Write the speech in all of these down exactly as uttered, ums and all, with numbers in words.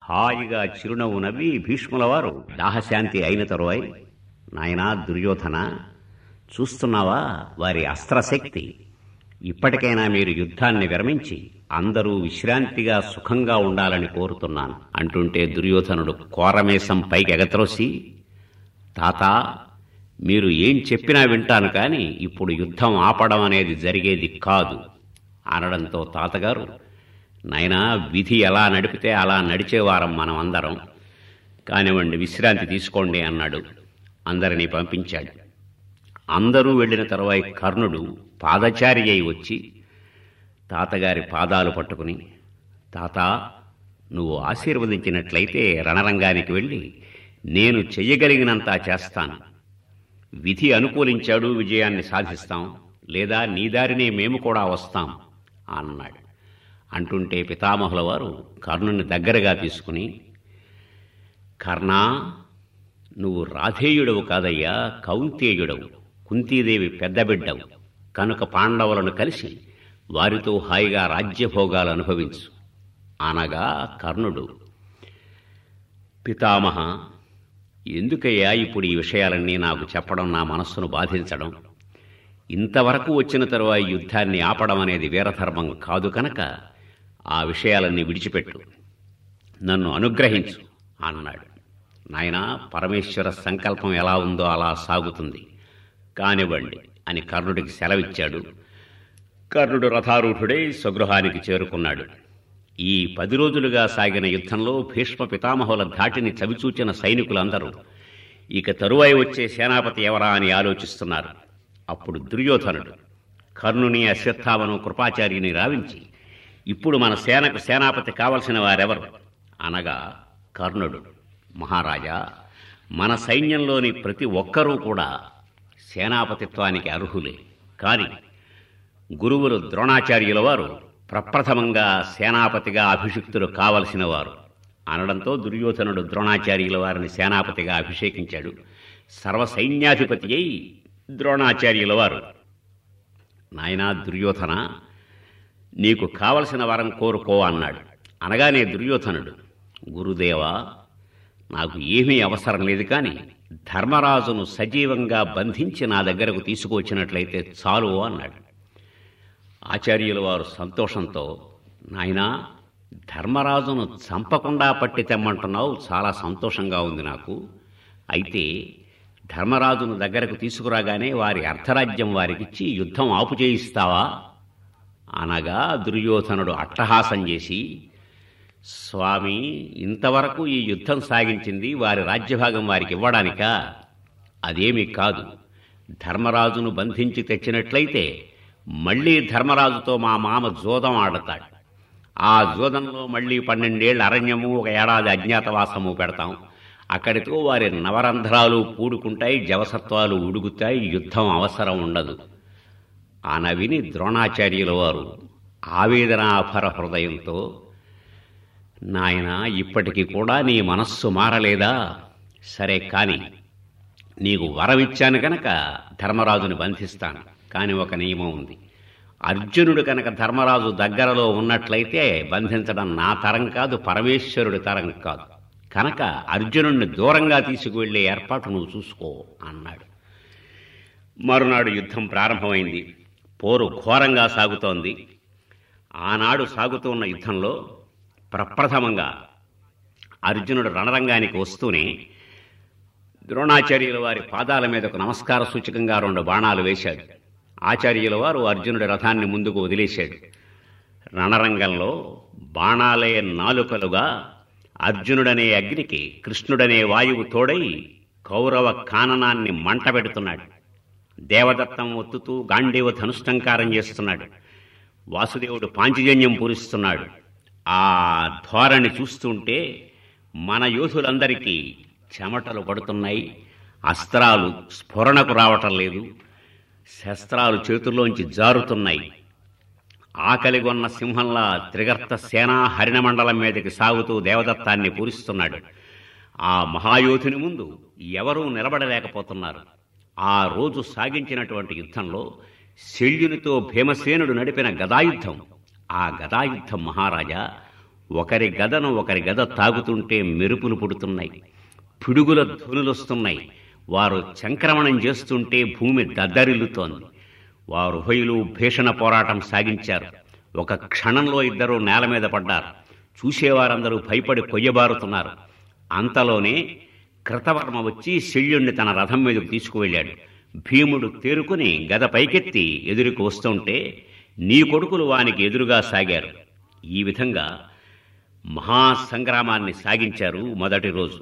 హాయిగా చిరునవ్వు నవ్వి భీష్ముల వారు దాహశాంతి అయిన తరువాయి, నాయనా దుర్యోధన, చూస్తున్నావా వారి అస్త్రశక్తి? ఇప్పటికైనా మీరు యుద్ధాన్ని విరమించి అందరూ విశ్రాంతిగా సుఖంగా ఉండాలని కోరుతున్నాను అంటుంటే దుర్యోధనుడు కోరమేసం పైకి ఎగత్రోసి, తాత, మీరు ఏం చెప్పినా వింటాను కానీ ఇప్పుడు యుద్ధం ఆపడం అనేది జరిగేది కాదు అనడంతో తాతగారు, నాయనా, విధి ఎలా నడిపితే అలా నడిచేవారం మనం అందరం, కానివ్వండి, విశ్రాంతి తీసుకోండి అన్నాడు. అందరినీ పంపించాడు. అందరూ వెళ్ళిన తరువాయి కర్ణుడు పాదచారి అయి వచ్చి తాతగారి పాదాలు పట్టుకుని, తాత, నువ్వు ఆశీర్వదించినట్లయితే రణరంగానికి వెళ్ళి నేను చెయ్యగలిగినంత చేస్తాను. విధి అనుకూలించాడు, విజయాన్ని సాధిస్తాం, లేదా నీ దారినే మేము కూడా వస్తాం అన్నాడు. అంటుంటే పితామహుల వారు కర్ణుని దగ్గరగా తీసుకుని, కర్ణా, నువ్వు రాధేయుడవు కాదయ్యా, కౌంతేయుడవు, కుంతీదేవి పెద్ద బిడ్డవు కనుక పాండవులను కలిసి వారితో హాయిగా రాజ్యభోగాలు అనుభవించు అనగా కర్ణుడు, పితామహ, ఎందుకయ్యా ఇప్పుడు ఈ విషయాలన్నీ నాకు చెప్పడం, నా మనస్సును బాధించడం? ఇంతవరకు వచ్చిన తరువాత యుద్ధాన్ని ఆపడం అనేది వీరధర్మం కాదు కనుక ఆ విషయాలన్నీ విడిచిపెట్టు, నన్ను అనుగ్రహించు అన్నాడు. నాయనా, పరమేశ్వర సంకల్పం ఎలా ఉందో అలా సాగుతుంది, కానివ్వండి అని కర్ణుడికి సెలవిచ్చాడు. కర్ణుడు రథారూఢుడై స్వగృహానికి చేరుకున్నాడు. ఈ పది రోజులుగా సాగిన యుద్ధంలో భీష్మ పితామహుల ధాటిని చవిచూచిన సైనికులందరూ ఇక తరువాయి వచ్చే సేనాపతి ఎవరా అని ఆలోచిస్తున్నారు. అప్పుడు దుర్యోధనుడు కర్ణుని, అశ్వత్థామను, కృపాచార్యుని రావించి, ఇప్పుడు మన సేనకు సేనాపతి కావలసిన వారెవరు అనగా కర్ణుడు, మహారాజా, మన సైన్యంలోని ప్రతి ఒక్కరూ కూడా సేనాపతిత్వానికి అర్హులే, కాని గురువులు ద్రోణాచార్యుల వారు ప్రప్రథమంగా సేనాపతిగా అభిషిక్తులు కావలసిన వారు అనడంతో దుర్యోధనుడు ద్రోణాచార్యుల వారిని సేనాపతిగా అభిషేకించాడు. సర్వసైన్యాధిపతి అయి ద్రోణాచార్యుల వారు, నాయనా దుర్యోధన, నీకు కావలసిన వరం కోరుకో అన్నాడు. అనగానే దుర్యోధనుడు, గురుదేవా, నాకు ఏమీ అవసరం లేదు, కానీ ధర్మరాజును సజీవంగా బంధించి నా దగ్గరకు తీసుకువచ్చినట్లయితే చాలు అన్నాడు. ఆచార్యుల వారు సంతోషంతో, నాయనా, ధర్మరాజును చంపకుండా పట్టి తెమ్మంటున్నావు, చాలా సంతోషంగా ఉంది నాకు. అయితే ధర్మరాజును దగ్గరకు తీసుకురాగానే వారి అర్ధరాజ్యం వారికిచ్చి యుద్ధం ఆపు చేయిస్తావా అనగా దుర్యోధనుడు అట్టహాసం చేసి, స్వామి, ఇంతవరకు ఈ యుద్ధం సాగించింది వారి రాజ్యభాగం వారికి ఇవ్వడానికా? అదేమీ కాదు. ధర్మరాజును బంధించి తెచ్చినట్లయితే మళ్లీ ధర్మరాజుతో మా మామ జోదం ఆడతాడు. ఆ జోదంలో మళ్లీ పన్నెండేళ్ల అరణ్యము, ఒక ఏడాది అజ్ఞాతవాసము పెడతాం. అక్కడితో వారి నవరంధ్రాలు పూడుకుంటాయి, జవసత్వాలు ఉడుగుతాయి, యుద్ధం అవసరం ఉండదు ఆన విని ద్రోణాచార్యుల వారు ఆవేదనాపర హృదయంతో, నాయనా, ఇప్పటికీ కూడా నీ మనస్సు మారలేదా? సరే, కాని నీకు వరమిచ్చాను కనుక ధర్మరాజుని బంధిస్తాను. కాని ఒక నియమం ఉంది. అర్జునుడు కనుక ధర్మరాజు దగ్గరలో ఉన్నట్లయితే బంధించడం నా తరం కాదు, పరమేశ్వరుడి తరం కాదు. కనుక అర్జునుడిని దూరంగా తీసుకువెళ్లే ఏర్పాటు నువ్వు చూసుకో అన్నాడు. మరునాడు యుద్ధం ప్రారంభమైంది. పోరు ఘోరంగా సాగుతోంది. ఆనాడు సాగుతున్న యుద్ధంలో ప్రప్రథమంగా అర్జునుడు రణరంగానికి వస్తూనే ద్రోణాచార్యుల వారి పాదాల మీదకు నమస్కార సూచకంగా రెండు బాణాలు వేశాడు. ఆచార్యుల వారు అర్జునుడి రథాన్ని ముందుకు వదిలేశాడు. రణరంగంలో బాణాలే నాలుకలుగా అర్జునుడనే అగ్నికి కృష్ణుడనే వాయువు తోడై కౌరవ కాననాన్ని మంట పెడుతున్నాడు. దేవదత్తం ఒత్తుతూ గాంధీవ ధనుష్టంకారం చేస్తున్నాడు. వాసుదేవుడు పాంచజన్యం పూరిస్తున్నాడు. ఆ ధోరణి చూస్తుంటే మన యోధులందరికీ చెమటలు పడుతున్నాయి. అస్త్రాలు స్ఫురణకు రావటం లేదు. శస్త్రాలు చేతుల్లోంచి జారుతున్నాయి. ఆకలిగొన్న సింహంలా త్రిగర్త సేనా హరిణమండలం మీదకి సాగుతూ దేవదత్తాన్ని పూరిస్తున్నాడు. ఆ మహాయోధుని ముందు ఎవరూ నిలబడలేకపోతున్నారు. ఆ రోజు సాగించినటువంటి యుద్ధంలో శల్యునితో భీమసేనుడు నడిపిన గదాయుద్ధం, ఆ గదాయుద్ధం మహారాజా ఒకరి గదను ఒకరి గద తాగుతుంటే మెరుపులు పుడుతున్నాయి, పిడుగుల ధ్వనులొస్తున్నాయి. వారు సంక్రమణం చేస్తుంటే భూమి దద్దరిల్లుతోంది. వారు ఉభయులు భీషణ పోరాటం సాగించారు. ఒక క్షణంలో ఇద్దరు నేల మీద పడ్డారు. చూసేవారందరూ భయపడి కొయ్యబారుతున్నారు. అంతలోనే కృతవర్మ వచ్చి శల్యుణ్ణి తన రథం మీదకు తీసుకువెళ్ళాడు. భీముడు తేరుకుని గద పైకెత్తి ఎదురుకు వస్తుంటే నీ కొడుకులు వానికి ఎదురుగా సాగారు. ఈ విధంగా మహాసంగ్రామాన్ని సాగించారు మొదటి రోజు.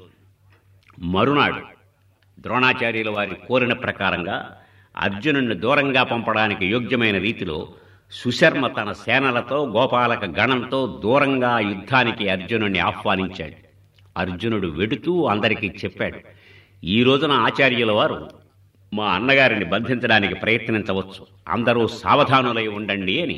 మరునాడు ద్రోణాచార్యుల వారి కోరిన ప్రకారంగా అర్జునుడిని దూరంగా పంపడానికి యోగ్యమైన రీతిలో సుశర్మ తన సేనలతో గోపాలక గణంతో దూరంగా యుద్ధానికి అర్జునుడిని ఆహ్వానించాడు. అర్జునుడు వెడుతూ అందరికీ చెప్పాడు, ఈ రోజున ఆచార్యుల వారు మా అన్నగారిని బంధించడానికి ప్రయత్నించవచ్చు, అందరూ సావధానులై ఉండండి అని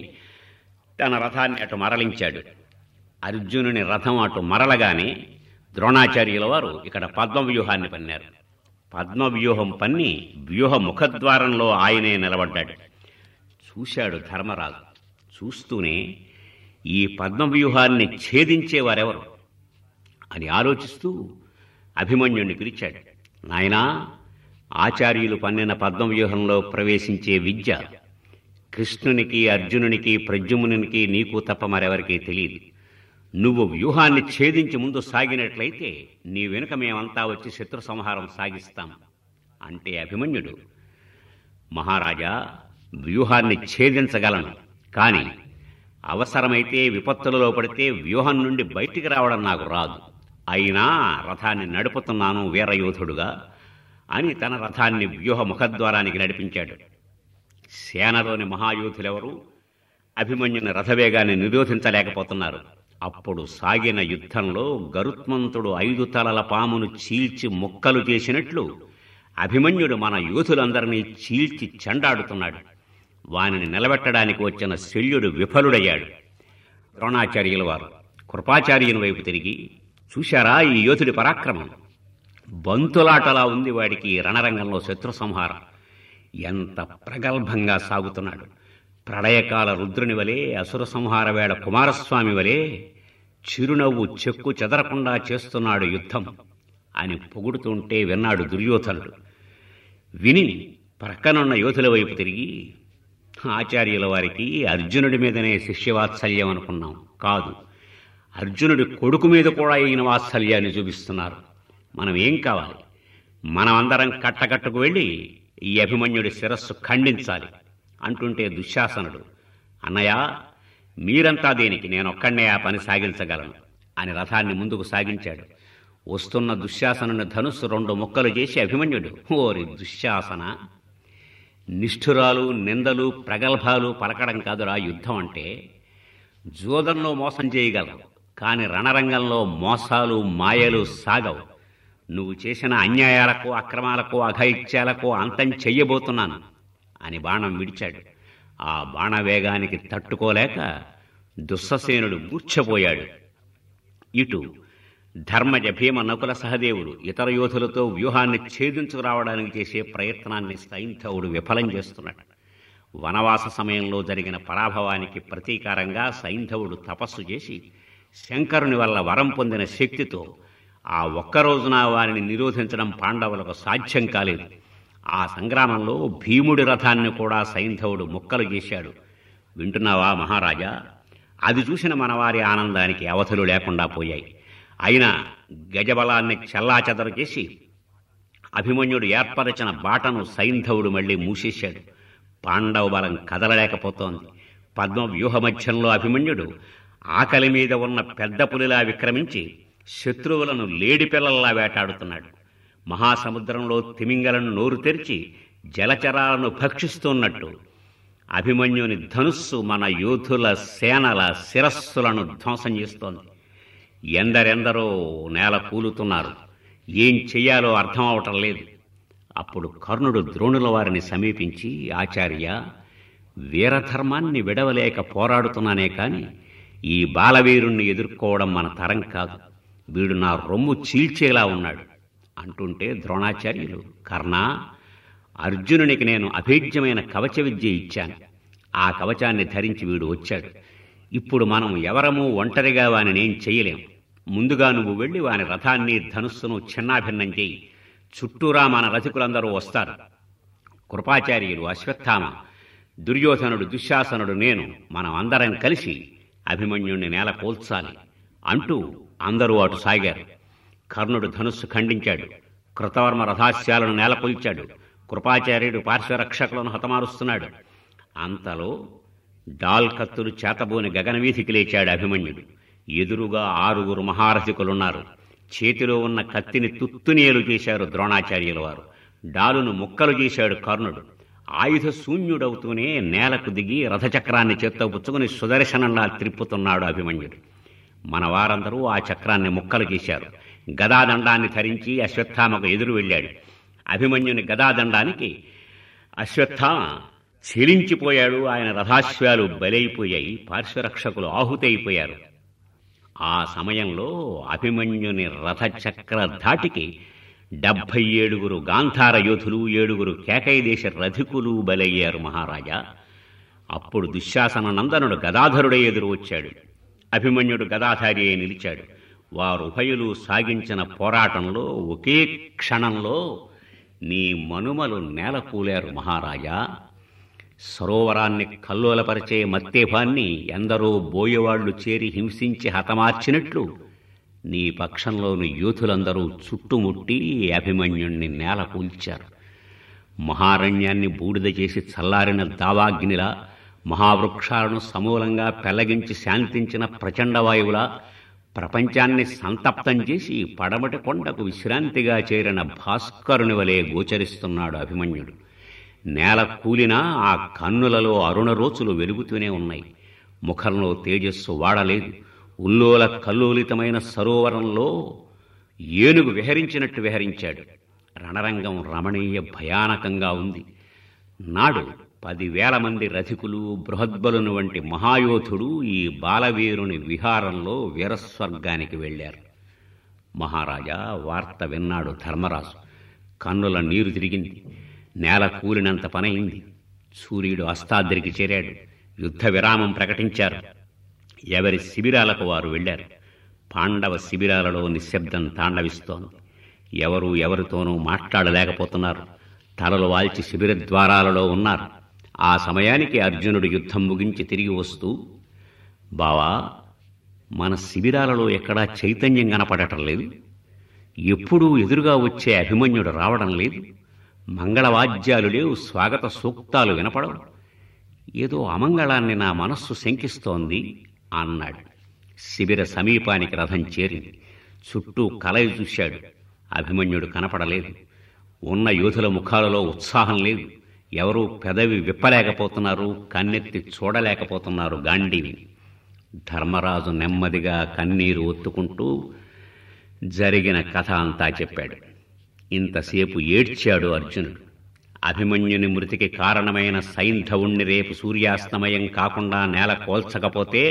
తన రథాన్ని అటు మరలించాడు. అర్జునుని రథం అటు మరలగానే ద్రోణాచార్యుల వారు ఇక్కడ పద్మవ్యూహాన్ని పన్నారు. పద్మవ్యూహం పన్ని వ్యూహ ముఖద్వారంలో ఆయనే నిలబడ్డాడు. చూశాడు ధర్మరాజు. చూస్తూనే ఈ పద్మవ్యూహాన్ని ఛేదించేవారెవరు అని ఆలోచిస్తూ అభిమన్యుణ్ణి పిలిచాడు. నాయనా, ఆచార్యులు పన్నిన పద్మవ్యూహంలో ప్రవేశించే విద్య కృష్ణునికి, అర్జునునికి, ప్రద్యుమ్నునికి, నీకు తప్ప మరెవరికీ తెలియదు. నువ్వు వ్యూహాన్ని ఛేదించి ముందు సాగినట్లయితే నీ వెనుక మేమంతా వచ్చి శత్రు సంహారం సాగిస్తాం అంటే అభిమన్యుడు, మహారాజా, వ్యూహాన్ని ఛేదించగలను, కానీ అవసరమైతే విపత్తులలో పడితే వ్యూహం నుండి బయటికి రావడం నాకు రాదు. అయినా రథాన్ని నడుపుతున్నాను వీరయోధుడుగా అని తన రథాన్ని వ్యూహ ముఖద్వారానికి నడిపించాడు. సేనలోని మహాయోధులెవరూ అభిమన్యుని రథవేగాన్ని నిరోధించలేకపోతున్నారు. అప్పుడు సాగిన యుద్ధంలో గరుత్మంతుడు ఐదు తలల పామును చీల్చి ముక్కలు చేసినట్లు అభిమన్యుడు మన యోధులందరినీ చీల్చి చెండాడుతున్నాడు. వానిని నిలబెట్టడానికి వచ్చిన శల్యుడు విఫలుడయ్యాడు. ద్రోణాచార్యుల వారు కృపాచార్యుని వైపు తిరిగి, చూశారా ఈ యోధుడి పరాక్రమం? బంతులాటలా ఉంది వాడికి రణరంగంలో శత్రు సంహారం. ఎంత ప్రగల్భంగా సాగుతున్నాడు! ప్రళయకాల రుద్రుని వలె, అసుర సంహార వేళ కుమారస్వామి వలె చిరునవ్వు చెక్కు చెదరకుండా చేస్తున్నాడు యుద్ధం అని పొగుడుతుంటే విన్నాడు దుర్యోధనుడు. విని ప్రక్కనున్న యోధుల వైపు తిరిగి, ఆచార్యుల వారికి అర్జునుడి మీదనే శిష్యవాత్సల్యం అనుకున్నాం, కాదు, అర్జునుడి కొడుకు మీద కూడా ఈయన వాత్సల్యాన్ని చూపిస్తున్నారు. మనం ఏం కావాలి? మనమందరం కట్టకట్టుకు వెళ్ళి ఈ అభిమన్యుడి శిరస్సు ఖండించాలి అంటుంటే దుశ్శాసనుడు, అన్నయ్య, మీరంతా దేనికి, నేనొక్కడే ఆ పని సాగించగలను అని రథాన్ని ముందుకు సాగించాడు. వస్తున్న దుశ్శాసనుని ధనుస్సు రెండు ముక్కలు చేసి అభిమన్యుడు, ఓరి దుశ్శాసన, నిష్ఠురాలు, నిందలు, ప్రగల్భాలు పలకడం కాదురా యుద్ధం అంటే. జోదంలో మోసం చేయగలవు, కానీ రణరంగంలో మోసాలు, మాయలు సాగవు. నువ్వు చేసిన అన్యాయాలకు, అక్రమాలకు, అఘైత్యాలకు అంతం చెయ్యబోతున్నాను అని బాణం విడిచాడు. ఆ బాణవేగానికి తట్టుకోలేక దుస్ససేనుడు మూర్ఛపోయాడు. ఇటు ధర్మజ, భీమ, నకుల సహదేవులు ఇతర యోధులతో వ్యూహాన్ని ఛేదించుకురావడానికి చేసే ప్రయత్నాన్ని సైంధవుడు విఫలం చేస్తున్నాడు. వనవాస సమయంలో జరిగిన పరాభవానికి ప్రతీకారంగా సైంధవుడు తపస్సు చేసి శంకరుని వల్ల వరం పొందిన శక్తితో ఆ ఒక్కరోజున వారిని నిరోధించడం పాండవులకు సాధ్యం కాలేదు. ఆ సంగ్రామంలో భీముడి రథాన్ని కూడా సైంధవుడు ముక్కలు చేశాడు. వింటున్నావా మహారాజా? అది చూసిన మనవారి ఆనందానికి అవధులు లేకుండా పోయాయి. అయినా గజబలాన్ని చెల్లాచెదరు చేసి అభిమన్యుడు ఏర్పరచిన బాటను సైంధవుడు మళ్లీ మూసేశాడు. పాండవ బలం కదలలేకపోతోంది. పద్మ వ్యూహ మధ్యంలో అభిమన్యుడు ఆకలి మీద ఉన్న పెద్ద పులిలా విక్రమించి శత్రువులను లేడిపిల్లల్లా వేటాడుతున్నాడు. మహాసముద్రంలో తిమింగలను నోరు తెరిచి జలచరాలను భక్షిస్తున్నట్టు అభిమన్యుని ధనుస్సు మన యోధుల సేనల శిరస్సులను ధ్వంసం చేస్తోంది. ఎందరెందరో నేల కూలుతున్నారు. ఏం చెయ్యాలో అర్థం అవటం లేదు. అప్పుడు కర్ణుడు ద్రోణుల వారిని సమీపించి, ఆచార్య, వీరధర్మాన్ని విడవలేక పోరాడుతున్నానే కాని ఈ బాలవీరుణ్ణి ఎదుర్కోవడం మన తరం కాదు. వీడు నా రొమ్ము చీల్చేలా ఉన్నాడు అంటుంటే ద్రోణాచార్యులు, కర్ణ, అర్జునునికి నేను అభేద్యమైన కవచ విద్య ఇచ్చాను. ఆ కవచాన్ని ధరించి వీడు వచ్చాడు. ఇప్పుడు మనం ఎవరమూ ఒంటరిగా వానినేం చెయ్యలేం. ముందుగా నువ్వు వెళ్ళి వాని రథాన్ని ధనుస్సును చిన్నాభిన్నం చేయి. చుట్టూరా మన రథికులందరూ వస్తారు. కృపాచార్యులు, అశ్వత్థామ, దుర్యోధనుడు, దుశ్శాసనుడు, నేను మనం అందరం కలిసి అభిమన్యుణ్ణి నేల కోల్చాలి అంటూ అందరూ అటు సాగారు. కర్ణుడు ధనుస్సు ఖండించాడు. కృతవర్మ రథాస్యాలను నేలకొల్చాడు. కృపాచార్యుడు పార్శ్వరక్షకులను హతమారుస్తున్నాడు. అంతలో డాల్ కత్తులు చేతబోని గగనవీధికి లేచాడు అభిమన్యుడు. ఎదురుగా ఆరుగురు మహారథికులున్నారు. చేతిలో ఉన్న కత్తిని తుత్తునియలు చేశారు ద్రోణాచార్యుల వారు. డాలును ముక్కలు చేశాడు కర్ణుడు. ఆయుధ శూన్యుడవుతూనే నేలకు దిగి రథచక్రాన్ని చేత్తో పుచ్చుకుని సుదర్శనంలా త్రిప్పుతున్నాడు అభిమన్యుడు. మన వారందరూ ఆ చక్రాన్ని ముక్కలు చేశారు. గదాదండాన్ని ధరించి అశ్వత్థామకు ఎదురు వెళ్ళాడు. అభిమన్యుని గదాదండానికి అశ్వత్థామ చెలించిపోయాడు. ఆయన రథాశ్వాలు బలైపోయాయి. పార్శ్వరక్షకులు ఆహుతైపోయారు. ఆ సమయంలో అభిమన్యుని రథచక్ర ధాటికి డెబ్భై ఏడుగురు గాంధార యోధులు, ఏడుగురు కేకయ దేశ రథికులు బలయ్యారు మహారాజా. అప్పుడు దుశ్శాసన నందనుడు గదాధరుడే ఎదురు వచ్చాడు. అభిమన్యుడు గదాధారి అయి నిలిచాడు. వారు ఉభయులు సాగించిన పోరాటంలో ఒకే క్షణంలో నీ మనుమలు నేలకూలారు మహారాజా. సరోవరాన్ని కల్లోలపరిచే మత్తేభాన్ని ఎందరో బోయవాళ్లు చేరి హింసించి హతమార్చినట్లు నీ పక్షంలోని యూతులందరూ చుట్టుముట్టి అభిమన్యుణ్ణి నేల కూల్చారు. మహారణ్యాన్ని బూడిద చేసి చల్లారిన దావాగ్నిలా, మహావృక్షాలను సమూలంగా పెళ్లగించి శాంతించిన ప్రచండవాయువులా, ప్రపంచాన్ని సంతప్తం చేసి పడమటి కొండకు విశ్రాంతిగా చేరిన భాస్కరుని వలె గోచరిస్తున్నాడు అభిమన్యుడు. నేల కూలినా ఆ కన్నులలో అరుణరోచులు వెలుగుతూనే ఉన్నాయి. ముఖంలో తేజస్సు వాడలేదు. ఉల్లోల కల్లోలితమైన సరోవరంలో ఏనుగు విహరించినట్టు విహరించాడు. రణరంగం రమణీయ భయానకంగా ఉంది. నాడు పదివేల మంది రథికులు, బృహద్బలుని వంటి మహాయోధుడు ఈ బాలవీరుని విహారంలో వీరస్వర్గానికి వెళ్ళారు. మహారాజా, వార్త విన్నాడు ధర్మరాజు. కన్నుల నీరు తిరిగింది. నేల కూలినంత పనయింది. సూర్యుడు అస్తాద్రికి చేరాడు. యుద్ధ విరామం ప్రకటించారు. ఎవరి శిబిరాలకు వారు వెళ్ళారు. పాండవ శిబిరాలలో నిశ్శబ్దం తాండవిస్తోంది. ఎవరూ ఎవరితోనూ మాట్లాడలేకపోతున్నారు. తలలు వాల్చి శిబిర ద్వారాలలో ఉన్నారు. ఆ సమయానికి అర్జునుడు యుద్ధం ముగించి తిరిగి వస్తూ, బావా, మన శిబిరాలలో ఎక్కడా చైతన్యం కనపడటం లేదు. ఎప్పుడూ ఎదురుగా వచ్చే అభిమన్యుడు రావడం లేదు. మంగళవాద్యాలు లేవు, స్వాగత సూక్తాలు వినపడవు. ఏదో అమంగళాన్ని నా మనస్సు శంకిస్తోంది అన్నాడు. శిబిర సమీపానికి రథం చేరింది. చుట్టూ కలయి చూశాడు. అభిమన్యుడు కనపడలేదు. ఉన్న యోధుల ముఖాలలో ఉత్సాహం లేదు. ఎవరూ పెదవి విప్పలేకపోతున్నారు, కన్నెత్తి చూడలేకపోతున్నారు గాంధీని. ధర్మరాజు నెమ్మదిగా కన్నీరు ఒత్తుకుంటూ జరిగిన కథ అంతా చెప్పాడు. ఇంతసేపు ఏడ్చాడు అర్జునుడు. అభిమన్యుని మృతికి కారణమైన సైంధవుణ్ణి రేపు సూర్యాస్తమయం కాకుండా నేల కోల్చకపోతే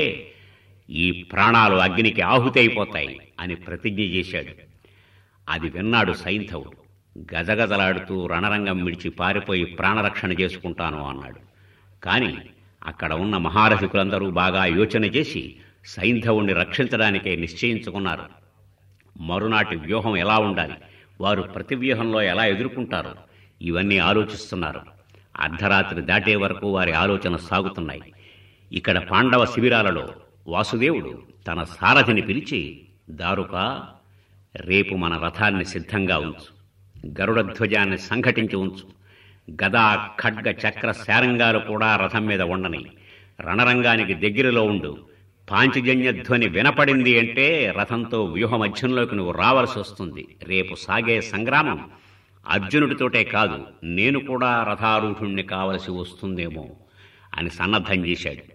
ఈ ప్రాణాలు అగ్నికి ఆహుతైపోతాయి అని ప్రతిజ్ఞ చేశాడు. అది విన్నాడు సైంధవుడు. గజగజలాడుతూ రణరంగం విడిచి పారిపోయి ప్రాణరక్షణ చేసుకుంటాను అన్నాడు. కాని అక్కడ ఉన్న మహారథికులందరూ బాగా యోచన చేసి సైంధవుణ్ణి రక్షించడానికే నిశ్చయించుకున్నారు. మరునాటి వ్యూహం ఎలా ఉండాలి, వారు ప్రతి వ్యూహంలో ఎలా ఎదుర్కొంటారు, ఇవన్నీ ఆలోచిస్తున్నారు. అర్ధరాత్రి దాటే వరకు వారి ఆలోచన సాగుతున్నాయి. ఇక్కడ పాండవ శిబిరాలలో వాసుదేవుడు తన సారథిని పిలిచి, దారుక, రేపు మన రథాన్ని సిద్ధంగా ఉంచు. గరుడధ్వజాన్ని సంఘటించి ఉంచు. గదా, ఖడ్గ, చక్ర, శారంగాలు కూడా రథం మీద ఉండని. రణరంగానికి దగ్గరలో ఉండు. పాంచజన్య ధ్వని వినపడింది అంటే రథంతో వ్యూహ మధ్యంలోకి నువ్వు రావాల్సి వస్తుంది. రేపు సాగే సంగ్రామం అర్జునుడితోటే కాదు, నేను కూడా రథారూఢుణ్ణి కావలసి వస్తుందేమో అని సన్నద్ధం చేశాడు.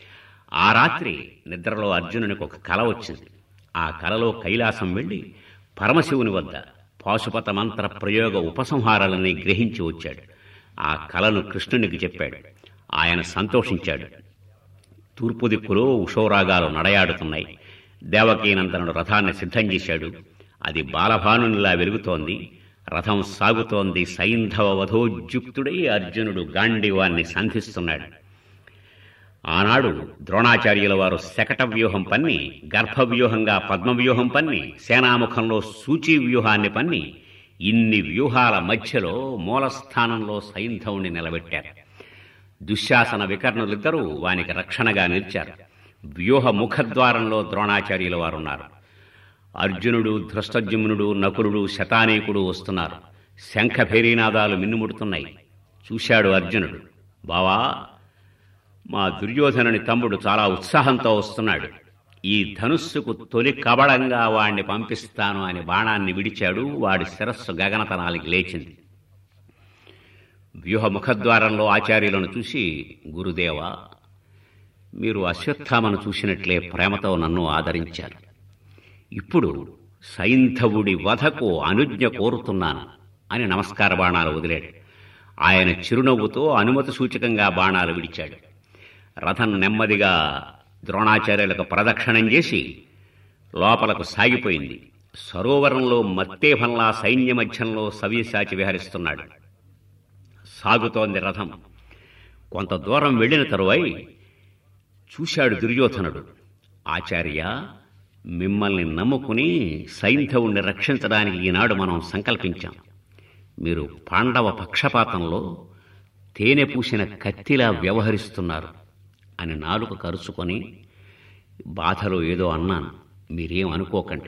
ఆ రాత్రి నిద్రలో అర్జునునికి ఒక కల వచ్చింది. ఆ కలలో కైలాసం వెళ్ళి పరమశివుని వద్ద పాశుపత మంత్ర ప్రయోగ ఉపసంహారాలని గ్రహించి వచ్చాడు. ఆ కలను కృష్ణునికి చెప్పాడు. ఆయన సంతోషించాడు. తూర్పు దిక్కులో ఉషోరాగాలు నడయాడుతున్నాయి. దేవకీనందనుడు రథాన్ని సిద్ధం చేశాడు. అది బాలభానునిలా వెలుగుతోంది. రథం సాగుతోంది. సైంధవ వధోద్యుక్తుడై అర్జునుడు గాంధీవాన్ని సంధిస్తున్నాడు. ఆనాడు ద్రోణాచార్యుల వారు శకట వ్యూహం పన్ని, గర్భవ్యూహంగా పద్మవ్యూహం పన్ని, సేనాముఖంలో సూచీ వ్యూహాన్ని పన్ని ఇన్ని వ్యూహాల మధ్యలో మూలస్థానంలో సైంధవుని నిలబెట్టారు. దుశ్శాసన వికర్ణులిద్దరూ వానికి రక్షణగా నిలిచారు. వ్యూహ ముఖద్వారంలో ద్రోణాచార్యుల వారున్నారు. అర్జునుడు, ధృష్టద్యుమ్నుడు, నకులుడు, శతానీకుడు వస్తున్నారు. శంఖ భేరీనాదాలు మిన్నుముడుతున్నాయి. చూశాడు అర్జునుడు, బావా, మా దుర్యోధనుని తమ్ముడు చాలా ఉత్సాహంతో వస్తున్నాడు. ఈ ధనుస్సుకు తొలి కబళంగా వాణ్ణి పంపిస్తాను అని బాణాన్ని విడిచాడు. వాడి శిరస్సు గగనతనానికి లేచింది. వ్యూహ ముఖద్వారంలో ఆచార్యులను చూసి, గురుదేవా, మీరు అశ్వత్థామను చూసినట్లే ప్రేమతో నన్ను ఆదరించారు. ఇప్పుడు సైంధవుడి వధకు అనుజ్ఞ కోరుతున్నాను అని నమస్కార బాణాలు వదిలాడు. ఆయన చిరునవ్వుతో అనుమతి సూచకంగా బాణాలు విడిచాడు. రథం నెమ్మదిగా ద్రోణాచార్యులకు ప్రదక్షిణం చేసి లోపలకు సాగిపోయింది. సరోవరంలో మత్తేభంలా సైన్య మధ్యంలో సవ్యసాచి విహరిస్తున్నాడు. సాగుతోంది రథం. కొంత దూరం వెళ్ళిన తరువాయి చూశాడు దుర్యోధనుడు, ఆచార్య, మిమ్మల్ని నమ్ముకుని సైంధవుణ్ణి రక్షించడానికి ఈనాడు మనం సంకల్పించాం. మీరు పాండవ పక్షపాతంలో తేనె పూసిన కత్తిలా వ్యవహరిస్తున్నారు అని నాలుక కరుచుకొని బాధలో ఏదో అన్నాను. మీరేం అనుకోకండి.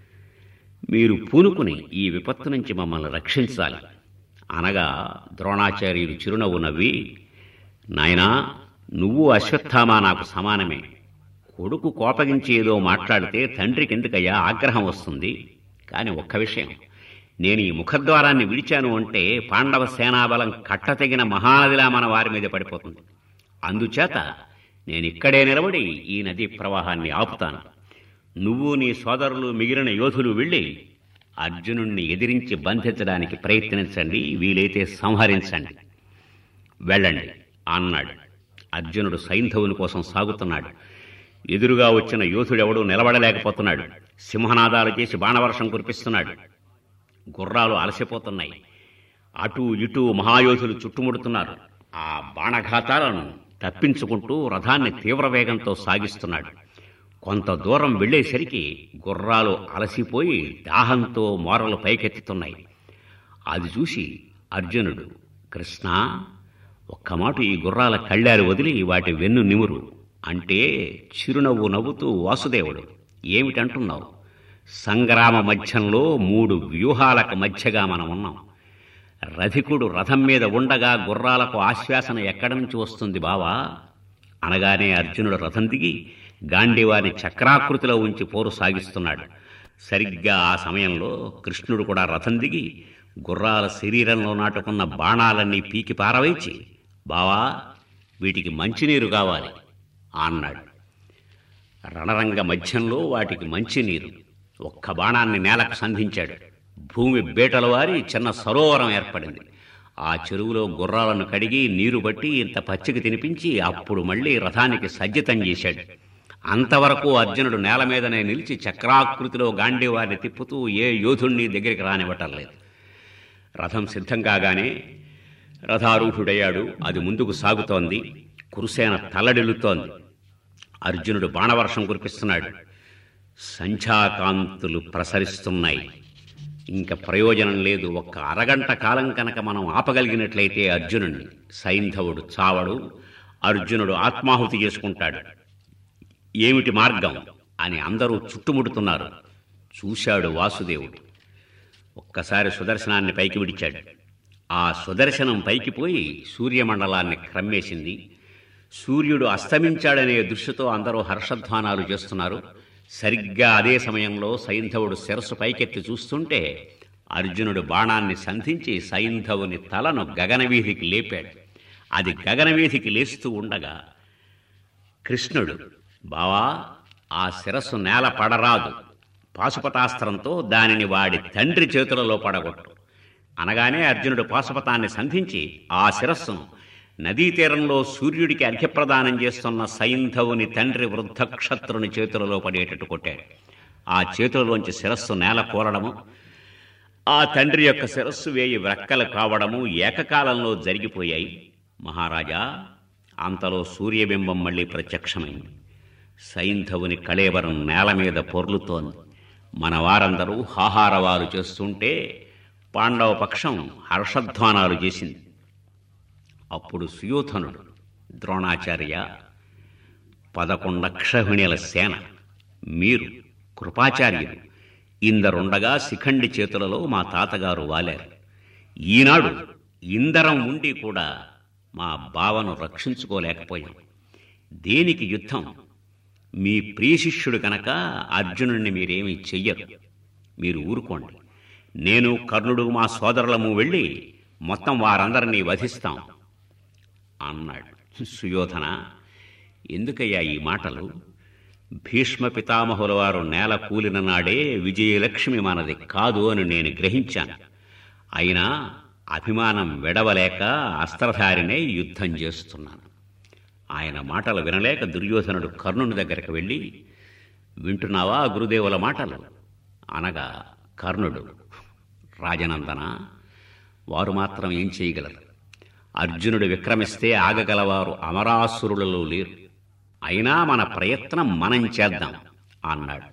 మీరు పూనుకుని ఈ విపత్తు నుంచి మమ్మల్ని రక్షించాలి అనగా ద్రోణాచార్యులు చిరునవ్వు నవ్వి, నాయనా, నువ్వు అశ్వత్థామ నాకు సమానమే. కొడుకు కోపగించి ఏదో మాట్లాడితే తండ్రికి ఎందుకయ్యా ఆగ్రహం వస్తుంది? కానీ ఒక్క విషయం, నేను ఈ ముఖద్వారాన్ని విడిచాను అంటే పాండవ సేనాబలం కట్టతెగిన మహానదిలా మన వారి మీద పడిపోతుంది. అందుచేత నేనిక్కడే నిలబడి ఈ నదీ ప్రవాహాన్ని ఆపుతాను. నువ్వు నీ సోదరులు మిగిలిన యోధులు వెళ్ళి అర్జునుణ్ణి ఎదిరించి బంధించడానికి ప్రయత్నించండి, వీలైతే సంహరించండి. వెళ్ళండి అన్నాడు. అర్జునుడు సైంధవుని కోసం సాగుతున్నాడు. ఎదురుగా వచ్చిన యోధుడెవడూ నిలబడలేకపోతున్నాడు. సింహనాదాలు చేసి బాణవర్షం కురిపిస్తున్నాడు. గుర్రాలు అలసిపోతున్నాయి. అటూ ఇటూ మహాయోధులు చుట్టుముడుతున్నారు. ఆ బాణఘాతాలను తప్పించుకుంటూ రథాన్ని తీవ్ర వేగంతో సాగిస్తున్నాడు. కొంత దూరం వెళ్లేసరికి గుర్రాలు అలసిపోయి దాహంతో మోరలు పైకెత్తుతున్నాయి. అది చూసి అర్జునుడు, కృష్ణ, ఒక్క మాట ఈ గుర్రాల కళ్ళారు వదిలి వాటి వెన్ను నిమురు అంటే చిరునవ్వు నవ్వుతూ వాసుదేవుడు, ఏమిటంటున్నావు? సంగ్రామ మధ్యంలో మూడు వ్యూహాలకు మధ్యగా మనం ఉన్నాం. రథికుడు రథం మీద ఉండగా గుర్రాలకు ఆశ్వాసన ఎక్కడి నుంచి వస్తుంది బావా? అనగానే అర్జునుడు రథం దిగి గాంధీవారిని చక్రాకృతిలో ఉంచి పోరు సాగిస్తున్నాడు. సరిగ్గా ఆ సమయంలో కృష్ణుడు కూడా రథం దిగి గుర్రాల శరీరంలో నాటుకున్న బాణాలన్నీ పీకి పారవేచి, బావా, వీటికి మంచినీరు కావాలి అన్నాడు. రణరంగ మధ్యంలో వాటికి మంచినీరు. ఒక్క బాణాన్ని నేలకు సంధించాడు. భూమి బేటల వారి చిన్న సరోవరం ఏర్పడింది. ఆ చెరువులో గుర్రాలను కడిగి నీరు బట్టి ఇంత పచ్చిక తినిపించి అప్పుడు మళ్లీ రథానికి సజ్జితం చేశాడు. అంతవరకు అర్జునుడు నేల మీదనే నిలిచి చక్రాకృతిలో గాంధీవారిని తిప్పుతూ ఏ యోధుణ్ణి దగ్గరికి రానివ్వటం లేదు. రథం సిద్ధం కాగానే రథారూఢుడయ్యాడు. అది ముందుకు సాగుతోంది. కురుసేన తల్లడిల్లుతోంది. అర్జునుడు బాణవర్షం కురిపిస్తున్నాడు. సంధ్యాకాంతులు ప్రసరిస్తున్నాయి. ఇంకా ప్రయోజనం లేదు. ఒక్క అరగంట కాలం కనుక మనం ఆపగలిగినట్లయితే అర్జునుడిని సైంధవుడు చావడు. అర్జునుడు ఆత్మాహుతి చేసుకుంటాడు. ఏమిటి మార్గం అని అందరూ చుట్టుముడుతున్నారు. చూశాడు వాసుదేవుడు. ఒక్కసారి సుదర్శనాన్ని పైకి విడిచాడు. ఆ సుదర్శనం పైకి పోయి సూర్యమండలాన్ని క్రమ్మేసింది. సూర్యుడు అస్తమించాడనే దృష్టితో అందరూ హర్షధ్వానాలు చేస్తున్నారు. సరిగ్గా అదే సమయంలో సైంధవుడు శిరస్సు పైకెత్తి చూస్తుంటే అర్జునుడు బాణాన్ని సంధించి సైంధవుని తలను గగనవీధికి లేపాడు. అది గగనవీధికి లేస్తూ ఉండగా కృష్ణుడు, బావా, ఆ శిరస్సు నేల పడరాదు, పాశుపతాస్త్రంతో దానిని వాడి తండ్రి చేతులలో పడగొట్టు అనగానే అర్జునుడు పాశుపతాన్ని సంధించి ఆ శిరస్సును నదీ తీరంలో సూర్యుడికి అర్ఘ్యప్రదానం చేస్తున్న సైంధవుని తండ్రి వృద్ధక్షత్రుని చేతులలో పడేటట్టు కొట్టాడు. ఆ చేతులలోంచి శిరస్సు నేల కూలడము, ఆ తండ్రి యొక్క శిరస్సు వేయి వ్రక్కలు కావడము ఏకకాలంలో జరిగిపోయాయి. మహారాజా, అంతలో సూర్యబింబం మళ్ళీ ప్రత్యక్షమైంది. సైంధవుని కళేబరం నేల మీద పొర్లుతోంది. మన వారందరూ హాహారవాలు చేస్తుంటే పాండవ పక్షం హర్షధ్వానాలు చేసింది. అప్పుడు సుయోధనుడు, ద్రోణాచార్య, పదకొండక్షహిణుల సేన, మీరు కృపాచార్యులు ఇందరుండగా శిఖండి చేతులలో మా తాతగారు వాలారు. ఈనాడు ఇందరం ఉండి కూడా మా బావను రక్షించుకోలేకపోయాం. దేనికి యుద్ధం? మీ ప్రియశిష్యుడు కనుక అర్జునుడిని మీరేమీ చెయ్యరు. మీరు ఊరుకోండి. నేను, కర్ణుడు, మా సోదరులము వెళ్ళి మొత్తం వారందరినీ వధిస్తాం అన్నాడు. సుయోధన, ఎందుకయ్యా ఈ మాటలు? భీష్మ పితామహుల వారు నేల కూలిన నాడే విజయలక్ష్మి మనది కాదు అని నేను గ్రహించాను. అయినా అభిమానం వెడవలేక అస్త్రధారినై యుద్ధం చేస్తున్నాను. ఆయన మాటలు వినలేక దుర్యోధనుడు కర్ణుని దగ్గరికి వెళ్ళి, వింటున్నావా గురుదేవుల మాటలు అనగా, కర్ణుడు, రాజనందన, వారు మాత్రం ఏం చేయగలరు? అర్జునుడు విక్రమిస్తే ఆగగలవారు అమరాసురులలో లేరు. అయినా మన ప్రయత్నం మనం చేద్దాం అన్నాడు.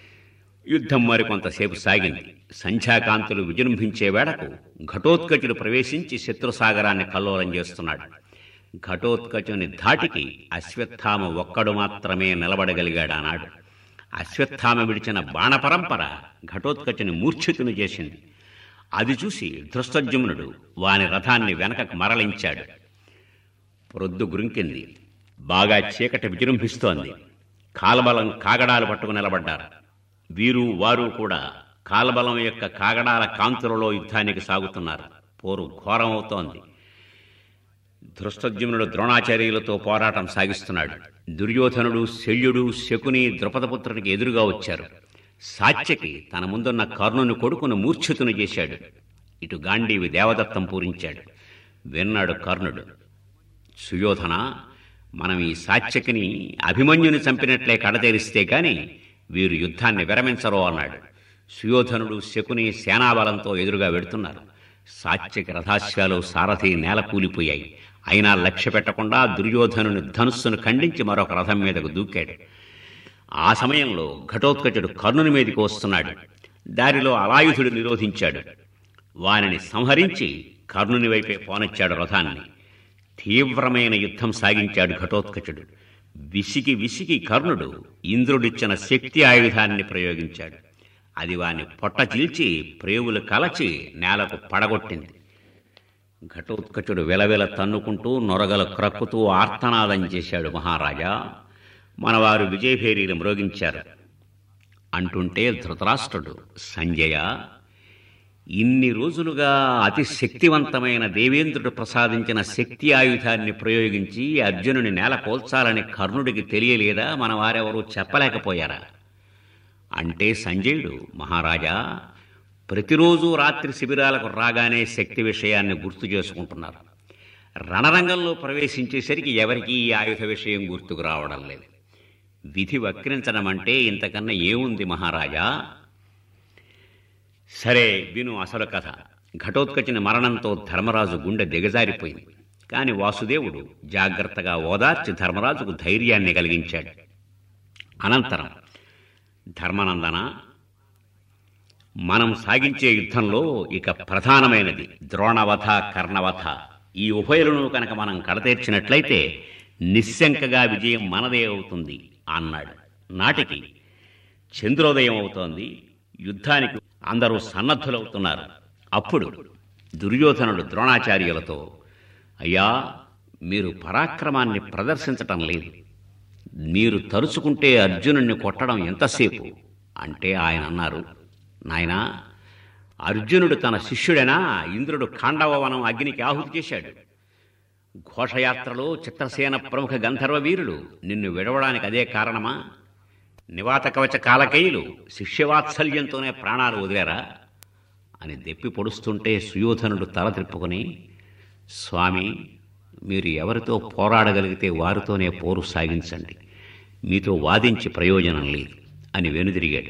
యుద్ధం మరికొంతసేపు సాగింది. సంధ్యాకాంతులు విజృంభించే వేళకు ఘటోత్కచుడు ప్రవేశించి శత్రుసాగరాన్ని కల్లోలం చేస్తున్నాడు. ఘటోత్కచుని ధాటికి అశ్వత్థామ ఒక్కడు మాత్రమే నిలబడగలిగాడన్నాడు. అశ్వత్థామ విడిచిన బాణపరంపర ఘటోత్కచుని మూర్ఛితుని చేసింది. అది చూసి ధృష్టద్యుమ్నుడు వాని రథాన్ని వెనకకు మరలించాడు. ప్రొద్దు గురింకింది. బాగా చీకటి విజృంభిస్తోంది. కాలబలం కాగడాలు పట్టుకు నిలబడ్డారు. వీరు వారు కూడా కాలబలం యొక్క కాగడాల కాంతులలో యుద్ధానికి సాగుతున్నారు. పోరు ఘోరమవుతోంది. ధృష్టద్యుమ్నుడు ద్రోణాచార్యులతో పోరాటం సాగిస్తున్నాడు. దుర్యోధనుడు, శల్యుడు, శకుని ద్రుపదపుత్రునికి ఎదురుగా వచ్చారు. సాత్యకి తన ముందున్న కర్ణుని కొడుకును మూర్ఛితుని చేశాడు. ఇటు గాంధీవి దేవదత్తం పూరించాడు. విన్నాడు కర్ణుడు, సుయోధన, మనం ఈ సాత్యకిని అభిమన్యుని చంపినట్లే కడతేరిస్తే గాని వీరు యుద్ధాన్ని విరమించరు అన్నాడు. సుయోధనుడు, శకుని సేనాబలంతో ఎదురుగా వెడుతున్నారు. సాత్యకి రథాశ్వాలు, సారథి నేల కూలిపోయాయి. అయినా లక్ష్య పెట్టకుండా దుర్యోధనుని ధనుస్సును ఖండించి మరొక రథం మీదకు దూకాడు. ఆ సమయంలో ఘటోత్కచుడు కర్ణుని మీదకి వస్తున్నాడు. దారిలో అలాయుధుడు నిరోధించాడు. వానిని సంహరించి కర్ణుని వైపే పోనొచ్చాడు రథాన్ని. తీవ్రమైన యుద్ధం సాగించాడు ఘటోత్కచుడు. విసిగి విసిగి కర్ణుడు ఇంద్రుడిచ్చిన శక్తి ఆయుధాన్ని ప్రయోగించాడు. అది వాని పొట్ట చీల్చి ప్రేవులు కలచి నేలకు పడగొట్టింది. ఘటోత్కచుడు విలవిల తన్నుకుంటూ నొరగలు క్రక్కుతూ ఆర్తనాదం చేశాడు. మహారాజా, మనవారు విజయభేరీలు మ్రోగించారు అంటుంటే ధృతరాష్ట్రుడు, సంజయ, ఇన్ని రోజులుగా అతి శక్తివంతమైన దేవేంద్రుడు ప్రసాదించిన శక్తి ఆయుధాన్ని ప్రయోగించి అర్జునుని నేల కోల్చాలని కర్ణుడికి తెలియలేదా? మన వారెవరూ చెప్పలేకపోయారా అంటే సంజయుడు, మహారాజా, ప్రతిరోజు రాత్రి శిబిరాలకు రాగానే శక్తి విషయాన్ని గుర్తు చేసుకుంటున్నారు. రణరంగంలో ప్రవేశించేసరికి ఎవరికీ ఈ ఆయుధ విషయం గుర్తుకు రావడం లేదు. విధి వక్రించడం అంటే ఇంతకన్నా ఏముంది మహారాజా? సరే, విను అసలు కథ. ఘటోత్కచుని మరణంతో ధర్మరాజు గుండె దిగజారిపోయింది. కాని వాసుదేవుడు జాగ్రత్తగా ఓదార్చి ధర్మరాజుకు ధైర్యాన్ని కలిగించాడు. అనంతరం, ధర్మనందన, మనం సాగించే యుద్ధంలో ఇక ప్రధానమైనది ద్రోణవధ, కర్ణవధ. ఈ ఉభయులను కనుక మనం కడతీర్చినట్లయితే నిశ్శంకగా విజయం మనదే అవుతుంది అన్నాడు. నాటికి చంద్రోదయం అవుతోంది. యుద్ధానికి అందరూ సన్నద్ధులవుతున్నారు. అప్పుడు దుర్యోధనుడు ద్రోణాచార్యులతో, అయ్యా, మీరు పరాక్రమాన్ని ప్రదర్శించటం లేదు. మీరు తరుచుకుంటే అర్జునుణ్ణి కొట్టడం ఎంతసేపు అంటే ఆయన అన్నారు, నాయనా, అర్జునుడు తన శిష్యుడైనా ఇంద్రుడు ఖాండవవనం అగ్నికి ఆహుతి చేశాడు. ఘోషయాత్రలో చిత్రసేన ప్రముఖ గంధర్వ వీరులు నిన్ను విడవడానికి అదే కారణమా? నివాత కవచ కాలకేయులు శిష్యవాత్సల్యంతోనే ప్రాణాలు వదిలేరా అని దెప్పి పొడుస్తుంటే సుయోధనుడు తల త్రిప్పుకొని, స్వామి, మీరు ఎవరితో పోరాడగలిగితే వారితోనే పోరు సాగించండి. మీతో వాదించి ప్రయోజనం లేదు అని వెనుదిరిగాడు.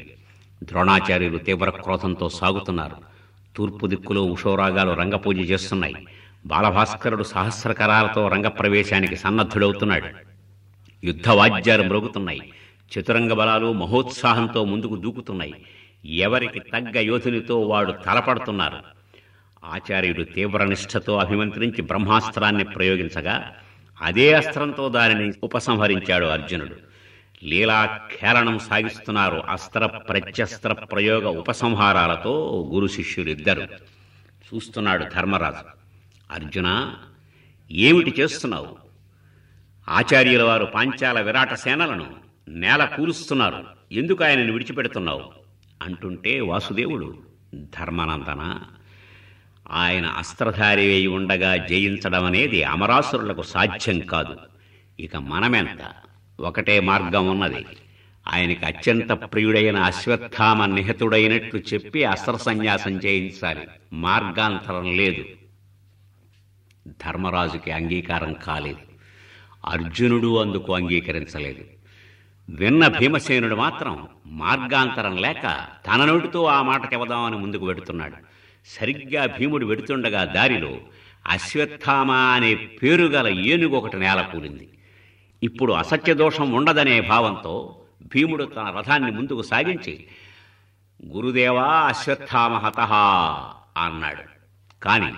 ద్రోణాచార్యులు తీవ్ర క్రోధంతో సాగుతున్నారు. తూర్పు దిక్కులో ఉషోరాగాలు రంగపూజ చేస్తున్నాయి. బాలభాస్కరుడు సహస్రకరాలతో రంగప్రవేశానికి సన్నద్ధుడవుతున్నాడు. యుద్ధ వాద్యాలు మ్రోగుతున్నాయి. చతురంగ బలాలు మహోత్సాహంతో ముందుకు దూకుతున్నాయి. ఎవరికి తగ్గ యోధునితో వాడు తలపడుతున్నారు. ఆచార్యుడు తీవ్రనిష్ఠతో అభిమంత్రించి బ్రహ్మాస్త్రాన్ని ప్రయోగించగా అదే అస్త్రంతో దానిని ఉపసంహరించాడు అర్జునుడు. లీలా ఖేళనం సాగిస్తున్నారు అస్త్ర ప్రత్యస్త్ర ప్రయోగ ఉపసంహారాలతో గురు శిష్యులిద్దరు. చూస్తున్నాడు ధర్మరాజు. అర్జున, ఏమిటి చేస్తున్నావు? ఆచార్యుల వారు పాంచాల విరాట సేనలను నేల కూలుస్తున్నారు, ఎందుకు ఆయనను విడిచిపెడుతున్నావు అంటుంటే వాసుదేవుడు, ధర్మనందన, ఆయన అస్త్రధారి వేయి ఉండగా జయించడం అనేది అమరాసురులకు సాధ్యం కాదు. ఇక మనమెంత? ఒకటే మార్గం ఉన్నది. ఆయనకి అత్యంత ప్రియుడైన అశ్వత్థామ నిహతుడైనట్లు చెప్పి అస్త్ర సన్యాసం చేయించాలి. మార్గాంతరం లేదు. ధర్మరాజుకి అంగీకారం కాలేదు. అర్జునుడు అందుకు అంగీకరించలేదు. విన్న భీమసేనుడు మాత్రం మార్గాంతరం లేక తన నోటితో ఆ మాట చెబుదామని ముందుకు వెడుతున్నాడు. సరిగ్గా భీముడు వెడుతుండగా దారిలో అశ్వత్థామ అనే పేరుగల ఏనుగు ఒకటి నేల కూలింది. ఇప్పుడు అసత్యదోషం ఉండదనే భావంతో భీముడు తన రథాన్ని ముందుకు సాగించి, గురుదేవా అశ్వత్థామ హతః అన్నాడు. కాని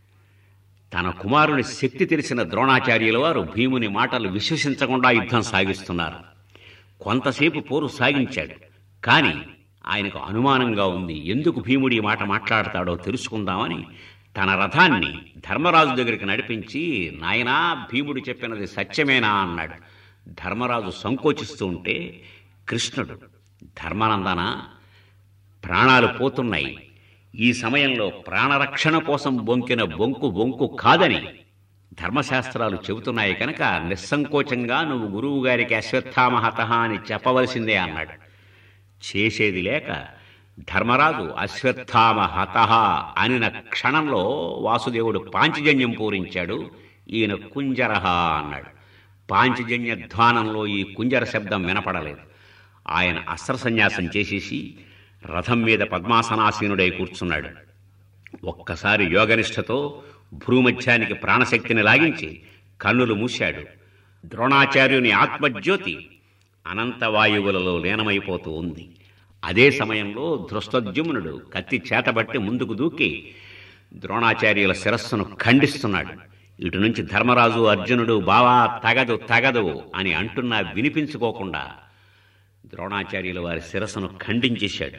తన కుమారుని శక్తి తెలిసిన ద్రోణాచార్యుల వారు భీముని మాటలు విశ్వసించకుండా యుద్ధం సాగిస్తున్నారు. కొంతసేపు పోరు సాగించాడు. కాని ఆయనకు అనుమానంగా ఉంది. ఎందుకు భీముడి మాట మాట్లాడతాడో తెలుసుకుందామని తన రథాన్ని ధర్మరాజు దగ్గరికి నడిపించి, నాయనా, భీముడు చెప్పినది సత్యమేనా అన్నాడు. ధర్మరాజు సంకోచిస్తూ ఉంటే కృష్ణుడు, ధర్మనందన, ప్రాణాలు పోతున్నాయి. ఈ సమయంలో ప్రాణరక్షణ కోసం బొంకిన బొంకు బొంకు కాదని ధర్మశాస్త్రాలు చెబుతున్నాయి కనుక నిస్సంకోచంగా నువ్వు గురువు గారికి అశ్వత్థామ హతః అని చెప్పవలసిందే అన్నాడు. చేసేది లేక ధర్మరాజు అశ్వత్థామ హతః అనిన క్షణంలో వాసుదేవుడు పాంచజన్యం పూరించాడు. ఈయన కుంజరహ అన్నాడు. పాంచజన్య ధ్వానంలో ఈ కుంజర శబ్దం వినపడలేదు. ఆయన అస్త్ర సన్యాసం చేసేసి రథం మీద పద్మాసనాసీనుడై కూర్చున్నాడు. ఒక్కసారి యోగనిష్టతో భ్రూమధ్యానికి ప్రాణశక్తిని లాగించి కన్నులు మూశాడు. ద్రోణాచార్యుని ఆత్మజ్యోతి అనంతవాయువులలో లీనమైపోతూ ఉంది. అదే సమయంలో ధృష్టద్యుమ్నుడు కత్తి చేతబట్టి ముందుకు దూకి ద్రోణాచార్యుల శిరస్సును ఖండిస్తున్నాడు. ఇటు నుంచి ధర్మరాజు అర్జునుడు, బావా తగదు తగదు అని అంటున్నా వినిపించుకోకుండా ద్రోణాచార్యుల వారి శిరస్సును ఖండించేశాడు.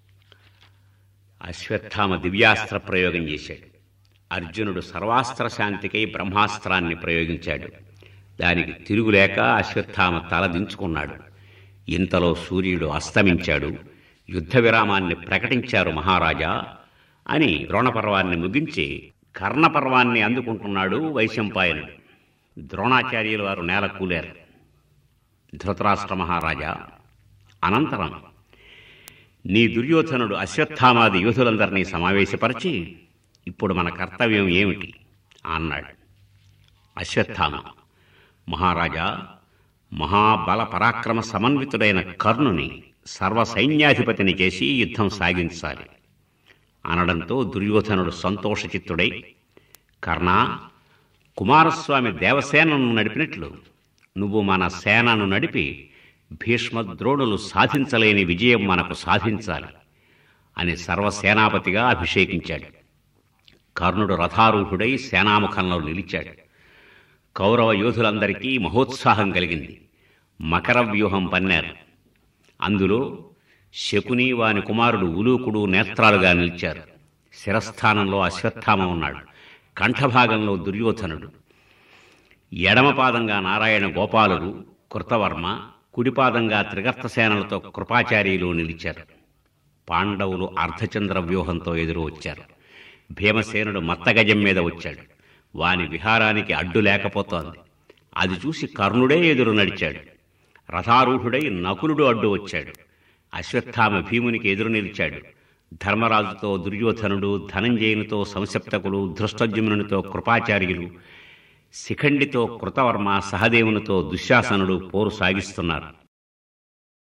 అశ్వత్థామ దివ్యాస్త్ర ప్రయోగం చేశాడు. అర్జునుడు సర్వాస్త్ర శాంతికై బ్రహ్మాస్త్రాన్ని ప్రయోగించాడు. దానికి తిరుగులేక అశ్వత్థామ తల దించుకున్నాడు. ఇంతలో సూర్యుడు అస్తమించాడు. యుద్ధ విరామాన్ని ప్రకటించారు మహారాజా అని ద్రోణపర్వాన్ని ముగించి కర్ణపర్వాన్ని అందుకుంటున్నాడు వైశంపాయనుడు. ద్రోణాచార్యుల వారు నేల కూలారు. ధృతరాష్ట్ర మహారాజా, అనంతరం నీ దుర్యోధనుడు అశ్వత్థామాది యోధులందరినీ సమావేశపరిచి, ఇప్పుడు మన కర్తవ్యం ఏమిటి అన్నాడు. అశ్వత్థామ, మహారాజా, మహాబల పరాక్రమ సమన్వితుడైన కర్ణుని సర్వసైన్యాధిపతిని చేసి యుద్ధం సాగించాలి అనడంతో దుర్యోధనుడు సంతోషచిత్తుడై, కర్ణ, కుమారస్వామి దేవసేనను నడిపినట్లు నువ్వు మన సేనను నడిపి భీష్మద్రోణులు సాధించలేని విజయం మనకు సాధించాలి అని సర్వసేనాపతిగా అభిషేకించాడు. కర్ణుడు రథారూఢుడై సేనాముఖంలో నిలిచాడు. కౌరవ యోధులందరికీ మహోత్సాహం కలిగింది. మకర వ్యూహం పన్నారు. అందులో శకుని, వాని కుమారుడు ఉలూకుడు నేత్రాలుగా నిలిచారు. శిరస్థానంలో అశ్వత్థామ ఉన్నాడు. కంఠభాగంలో దుర్యోధనుడు, ఎడమపాదంగా నారాయణ గోపాలుడు, కృతవర్మ, కుడిపాదంగా త్రిగర్తసేనలతో కృపాచార్యులు నిలిచారు. పాండవులు అర్ధచంద్ర వ్యూహంతో ఎదురు వచ్చారు. భీమసేనుడు మత్తగజం మీద వచ్చాడు. వాని విహారానికి అడ్డు లేకపోతోంది. అది చూసి కర్ణుడే ఎదురు నడిచాడు. రథారూఢుడై నకులుడు అడ్డు వచ్చాడు. అశ్వత్థామ భీమునికి ఎదురు నిలిచాడు. ధర్మరాజుతో దుర్యోధనుడు, ధనంజయునితో సంసప్తకులు, ధృష్టద్యుమ్నునితో కృపాచార్యులు, శిఖండితో కృతవర్మ, సహదేవునితో దుశ్శాసనుడు పోరు సాగిస్తున్నారు.